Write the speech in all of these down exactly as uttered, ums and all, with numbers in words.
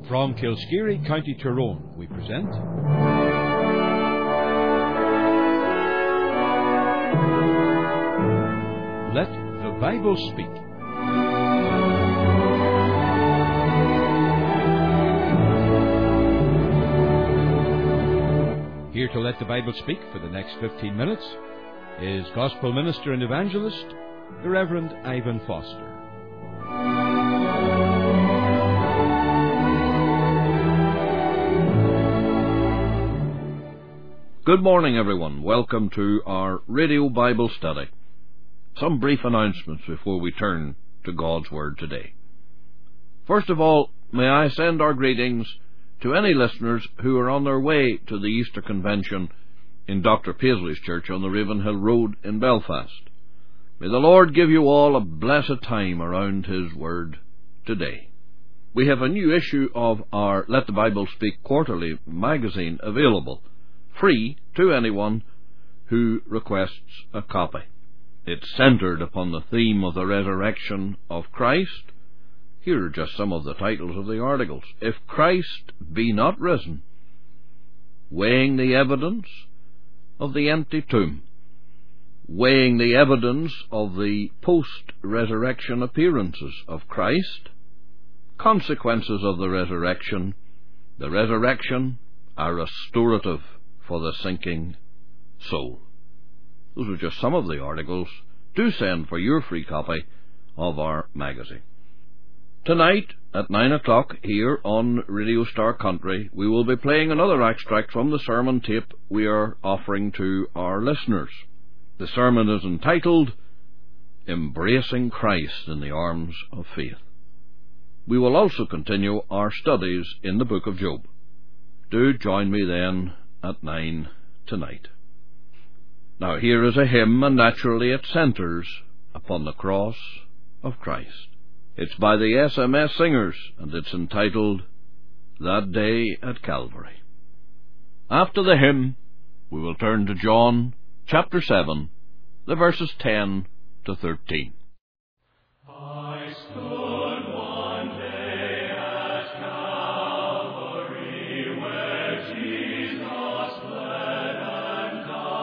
From Kilskeary, County Tyrone, we present Let the Bible Speak. Here to let the Bible speak for the next fifteen minutes is Gospel Minister and Evangelist, the Reverend Ivan Foster. Good morning, everyone. Welcome to our radio Bible study. Some brief announcements before we turn to God's Word today. First of all, may I send our greetings to any listeners who are on their way to the Easter Convention in Doctor Paisley's Church on the Ravenhill Road in Belfast. May the Lord give you all a blessed time around His Word today. We have a new issue of our Let the Bible Speak quarterly magazine available, free to anyone who requests a copy. It's centered upon the theme of the resurrection of Christ. Here are just some of the titles of the articles. If Christ be not risen, weighing the evidence of the empty tomb, weighing the evidence of the post-resurrection appearances of Christ, consequences of the resurrection, the resurrection, a restorative for the sinking soul. Those are just some of the articles. Do send for your free copy of our magazine. Tonight at nine o'clock here on Radio Star Country, we will be playing another extract from the sermon tape we are offering to our listeners. The sermon is entitled Embracing Christ in the Arms of Faith. We will also continue our studies in the book of Job. Do join me then at nine tonight. Now here is a hymn, and naturally it centers upon the cross of Christ. It's by the S M S Singers, and it's entitled That Day at Calvary. After the hymn, we will turn to John chapter seven, the verses ten to thirteen. I stood one day at Calvary, where Jesus bled and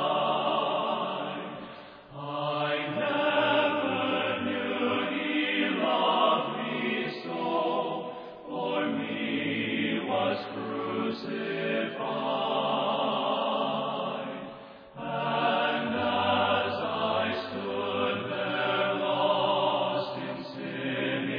died. I never knew He loved me so, for me was crucified. And as I stood there lost in sin,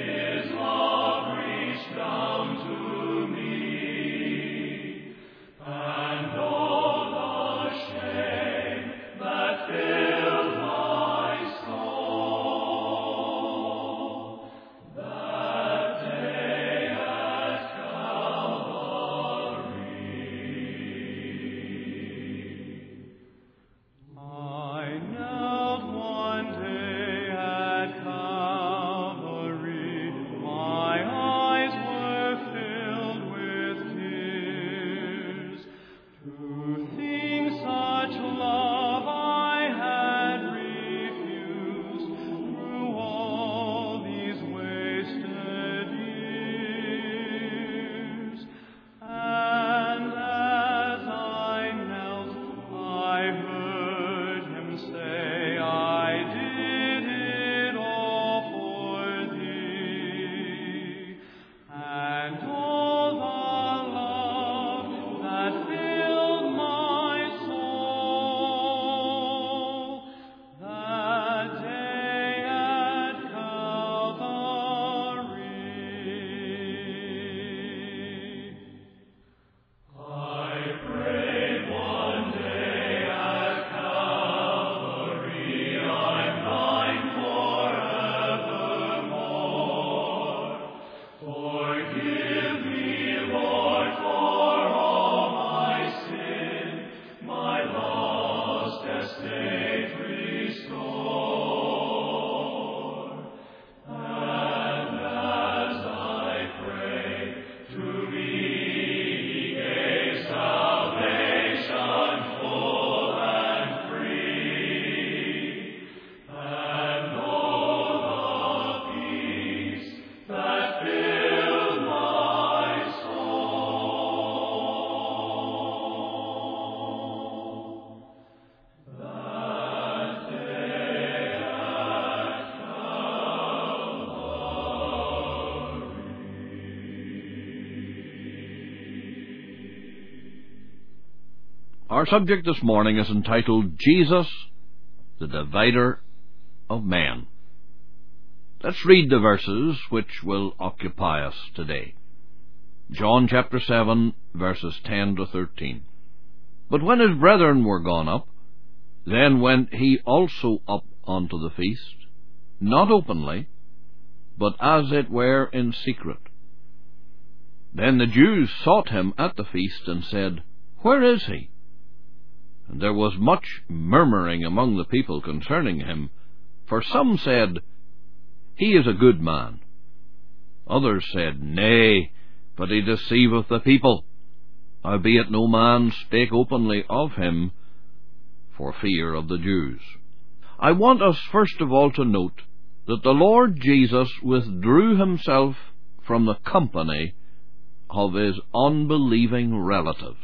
Our subject this morning is entitled Jesus, the Divider of Men. Let's read the verses which will occupy us today. John chapter seven, verses ten to thirteen. But when his brethren were gone up, then went he also up unto the feast, not openly, but as it were in secret. Then the Jews sought him at the feast, and said, Where is he? And there was much murmuring among the people concerning him, for some said, He is a good man. Others said, Nay, but he deceiveth the people. Howbeit no man spake openly of him, for fear of the Jews. I want us first of all to note that the Lord Jesus withdrew himself from the company of his unbelieving relatives.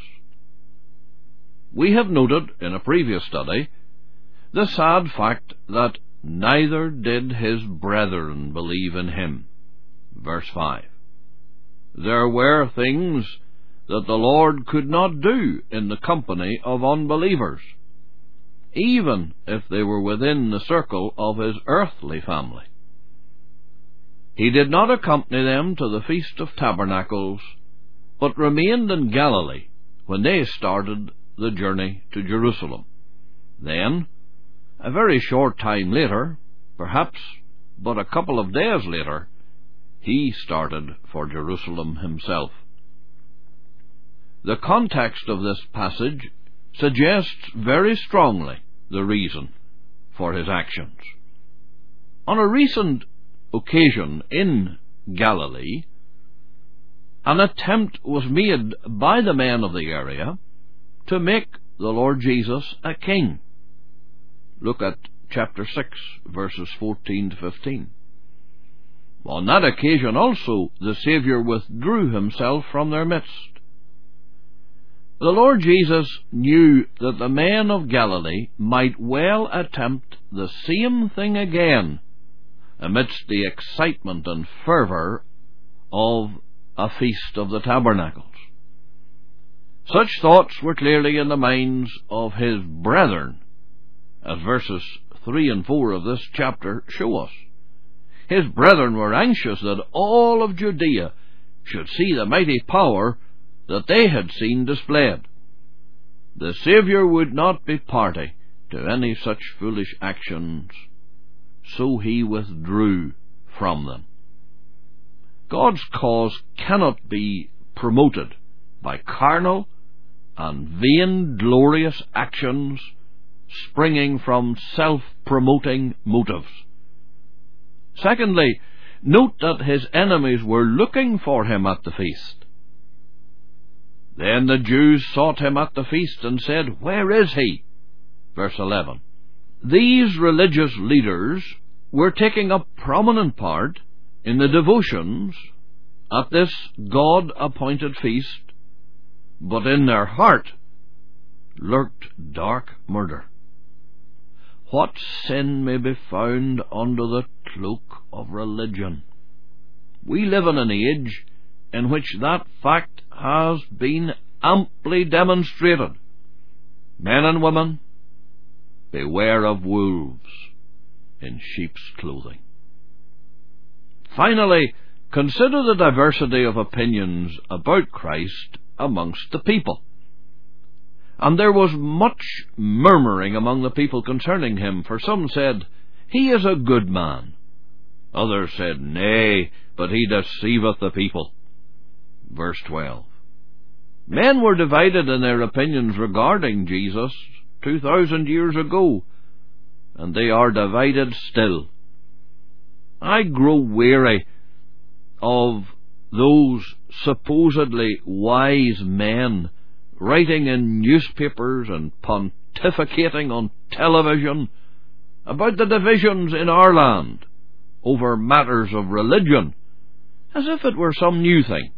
We have noted in a previous study the sad fact that neither did his brethren believe in him. Verse five. There were things that the Lord could not do in the company of unbelievers, even if they were within the circle of his earthly family. He did not accompany them to the Feast of Tabernacles, but remained in Galilee when they started the journey to Jerusalem. Then, a very short time later, perhaps but a couple of days later, he started for Jerusalem himself. The context of this passage suggests very strongly the reason for his actions. On a recent occasion in Galilee, an attempt was made by the men of the area to make the Lord Jesus a king. Look at chapter six, verses fourteen to fifteen. On that occasion also the Saviour withdrew himself from their midst. The Lord Jesus knew that the men of Galilee might well attempt the same thing again amidst the excitement and fervour of a Feast of the Tabernacles. Such thoughts were clearly in the minds of his brethren, as verses three and four of this chapter show us. His brethren were anxious that all of Judea should see the mighty power that they had seen displayed. The Saviour would not be party to any such foolish actions, so he withdrew from them. God's cause cannot be promoted by carnal and vain-glorious actions springing from self-promoting motives. Secondly, note that his enemies were looking for him at the feast. Then the Jews sought him at the feast and said, Where is he? Verse eleven. These religious leaders were taking a prominent part in the devotions at this God-appointed feast, but in their heart lurked dark murder. What sin may be found under the cloak of religion? We live in an age in which that fact has been amply demonstrated. Men and women, beware of wolves in sheep's clothing. Finally, consider the diversity of opinions about Christ amongst the people. And there was much murmuring among the people concerning him, for some said, He is a good man. Others said, Nay, but he deceiveth the people. Verse twelve. Men were divided in their opinions regarding Jesus two thousand years ago, and they are divided still. I grow weary of those supposedly wise men writing in newspapers and pontificating on television about the divisions in our land over matters of religion, as if it were some new thing.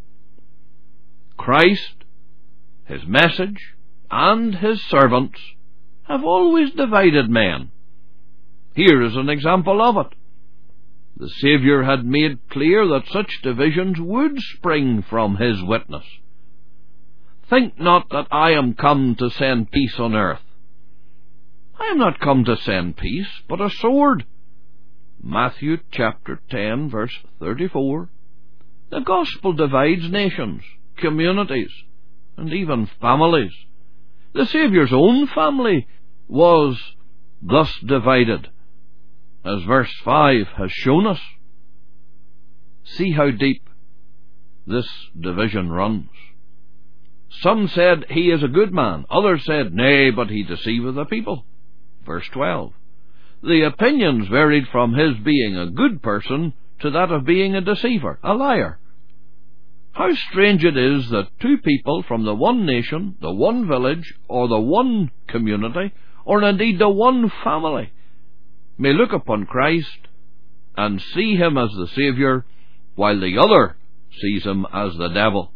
Christ, his message, and his servants have always divided men. Here is an example of it. The Saviour had made clear that such divisions would spring from his witness. Think not that I am come to send peace on earth. I am not come to send peace, but a sword. Matthew chapter ten, verse thirty-four. The gospel divides nations, communities, and even families. The Saviour's own family was thus divided, as verse five has shown us. See how deep this division runs. Some said, he is a good man. Others said, nay, but he deceiveth the people. Verse twelve. The opinions varied from his being a good person to that of being a deceiver, a liar. How strange it is that two people from the one nation, the one village, or the one community, or indeed the one family, may look upon Christ and see him as the Saviour, while the other sees him as the devil.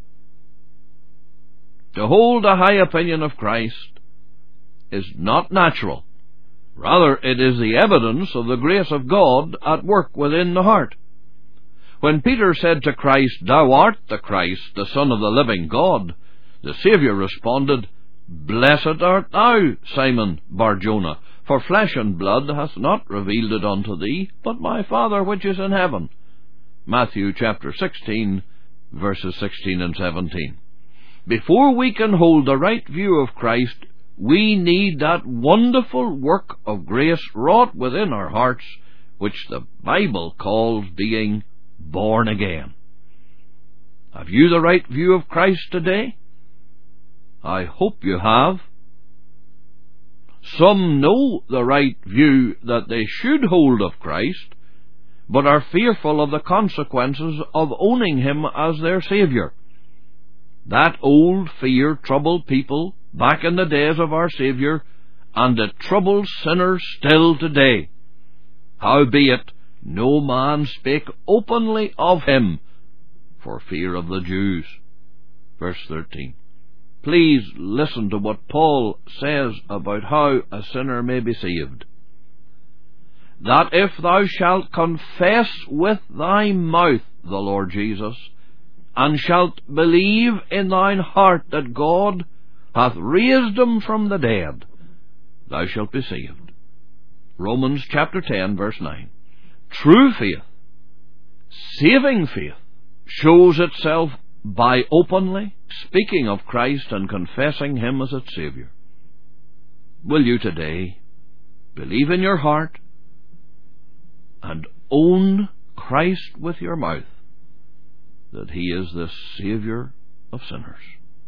To hold a high opinion of Christ is not natural. Rather, it is the evidence of the grace of God at work within the heart. When Peter said to Christ, Thou art the Christ, the Son of the living God, the Saviour responded, Blessed art thou, Simon Bar-Jonah, for flesh and blood hath not revealed it unto thee, but my Father which is in heaven. Matthew chapter sixteen, verses sixteen and seventeen. Before we can hold the right view of Christ, we need that wonderful work of grace wrought within our hearts, which the Bible calls being born again. Have you the right view of Christ today? I hope you have. Some know the right view that they should hold of Christ, but are fearful of the consequences of owning him as their Saviour. That old fear troubled people back in the days of our Saviour, and it troubles sinners still today. Howbeit, no man spake openly of him, for fear of the Jews. Verse thirteen. Please listen to what Paul says about how a sinner may be saved. That if thou shalt confess with thy mouth the Lord Jesus, and shalt believe in thine heart that God hath raised him from the dead, thou shalt be saved. Romans chapter ten, verse nine. True faith, saving faith, shows itself by openly speaking of Christ and confessing him as its Saviour. Will you today believe in your heart and own Christ with your mouth, that he is the Saviour of sinners?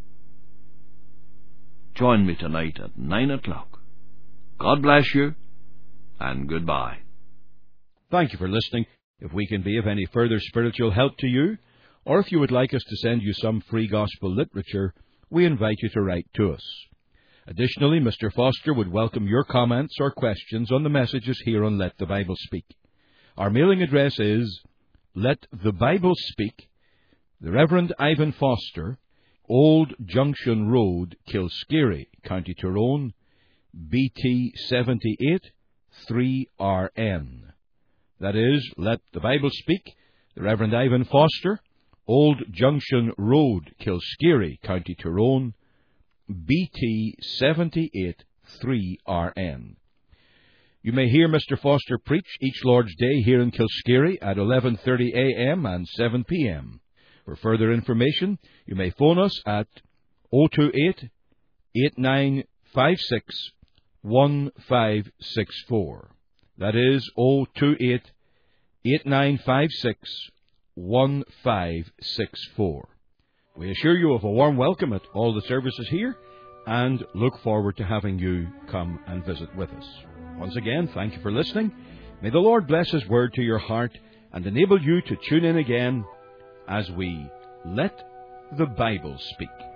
Join me tonight at nine o'clock. God bless you, and goodbye. Thank you for listening. If we can be of any further spiritual help to you, or if you would like us to send you some free gospel literature, we invite you to write to us. Additionally, Mister Foster would welcome your comments or questions on the messages here on Let the Bible Speak. Our mailing address is Let the Bible Speak, the Reverend Ivan Foster, Old Junction Road, Kilskeary, County Tyrone, B T seventy-eight three R N. That is, Let the Bible Speak, the Reverend Ivan Foster, Old Junction Road, Kilskeary, County Tyrone, B T seventy-eight three R N. You may hear Mister Foster preach each Lord's Day here in Kilskeary at eleven thirty a m and seven p m For further information, you may phone us at oh two eight, eight nine five six, one five six four. That is oh two eight, eight nine five six, one five six four. We assure you of a warm welcome at all the services here, and look forward to having you come and visit with us. Once again, thank you for listening. May the Lord bless His word to your heart and enable you to tune in again as we Let the Bible Speak.